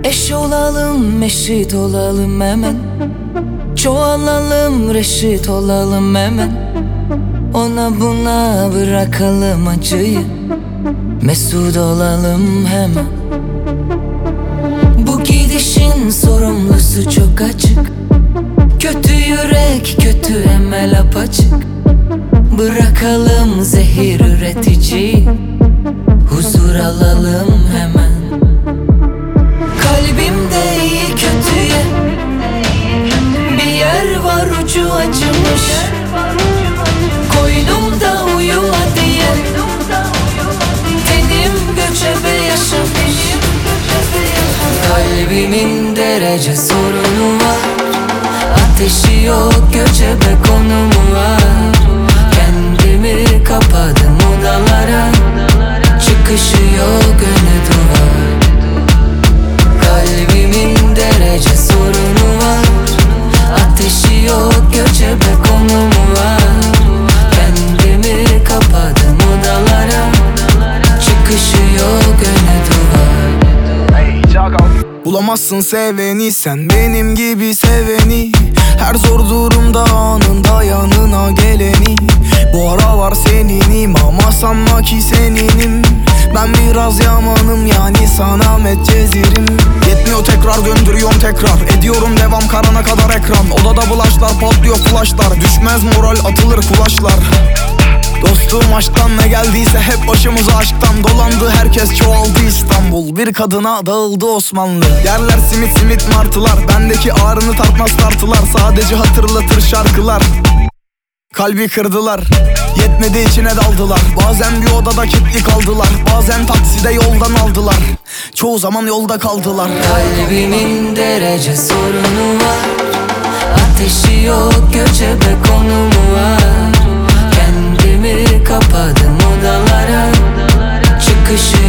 Eş olalım, eşit olalım hemen. Çoğalalım, reşit olalım hemen. Ona buna bırakalım acıyı, mesut olalım hemen. Bu gidişin sorumlusu çok açık. Kötü yürek, kötü emel apaçık. Bırakalım zehir üretici, huzur alalım hemen. Kalbimde iyi kötüye bir yer var, ucu acımış. Koynumda uyuma diye tenim göçebe yaşamış. Kalbimin derece sorunu var, ateşi yok, göçebe konumu var. Kendimi kapadım odalara, çıkışı yok, önü duvar. Kalbimin derece sorunu var, ateşi yok, göçebe konumu var. Kendimi kapadım odalara, çıkışı yok, önü duvar. Bulamazsın seveni, sen benim gibi seveni. Her zor durumda anında yanına geleni. Bu aralar seninim ama sanma ki seninim. Ben biraz yamanım, yani sana metcezirim. Yetmiyor, tekrar döndürüyorum, tekrar ediyorum devam, karana kadar ekran. Odada bulaşlar, patlıyor flashlar. Düşmez moral, atılır kulaşlar. Dostum aşktan ne geldiyse hep başımıza aşktan dolandı. Herkes çoğaldı İstanbul, bir kadına dağıldı Osmanlı. Yerler simit simit martılar, bendeki ağrını tartmaz tartılar. Sadece hatırlatır şarkılar, kalbi kırdılar. Yetmedi, içine daldılar. Bazen bir odada kilitli kaldılar, bazen takside yoldan aldılar. Çoğu zaman yolda kaldılar. Kalbimin derece sorunu var, ateşi yok, göçebe konumu var. Kendimi kapadım odalara, çıkışı